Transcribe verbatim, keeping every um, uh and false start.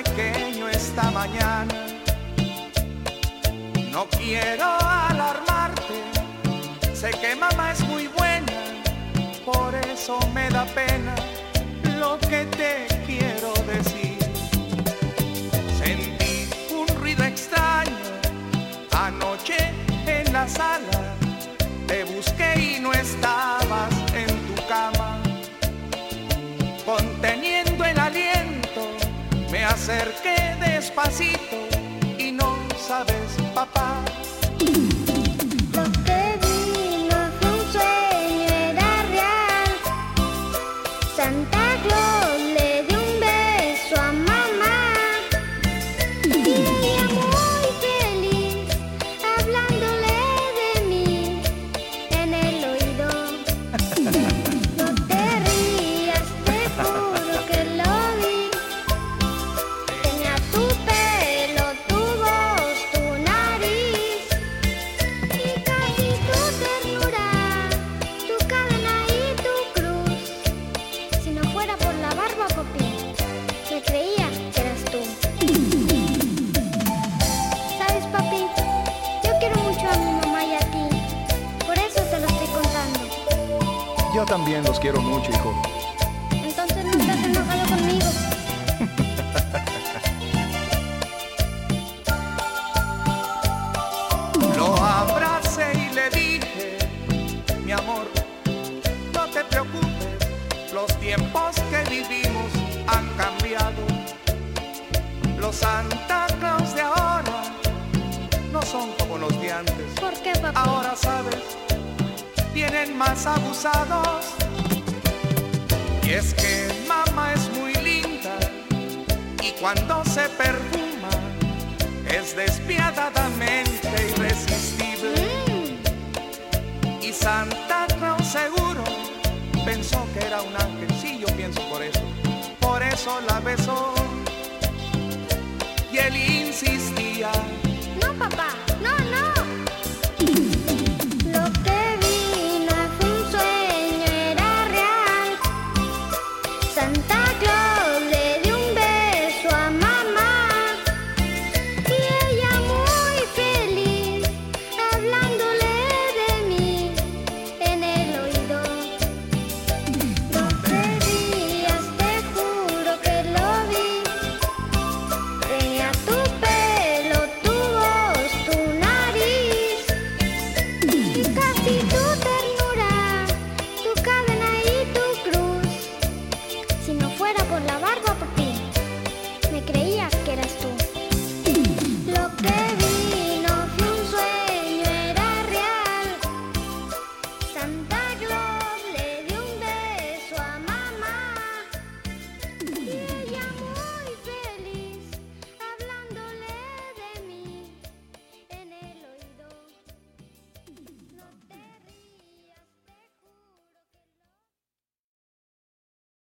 pequeño esta mañana. No quiero alarmarte, sé que mamá es muy buena, por eso me da pena lo que te quiero decir. Sentí un ruido extraño anoche en la sala, te busqué y no estabas en tu cama. Conteniendo el aliento, me acerqué despacito y no sabes, papá. Lo que vi no fue un sueño, era real. Santa Claus le dio un beso a mamá y ella muy feliz, hablándole de mí en el oído. No te rías, te juro que lo vi. Tenía tu pelo, tu voz, tu nariz y casi tu ternura, tu cadena y tu cruz. Si no fuera por la barba, papi, me creía que eras tú. ¿Sabes, papi? Yo quiero mucho a mi mamá y a ti. Por eso te lo estoy contando. Yo también los quiero mucho, hijo. Entonces no estás enojado conmigo. Lo abracé y le dije, mi amor, no te preocupes, los tiempos que vivimos han cambiado. Los Santa Claus de ahora no son como los de antes. ¿Por qué, papi? Ahora sabes, vienen más abusados. Y es que mamá es muy linda y cuando se perfuma es despiadadamente irresistible. Mm. Y Santa Claus seguro pensó que era un ángel. Sí, yo pienso por eso. Por eso la besó y él insistía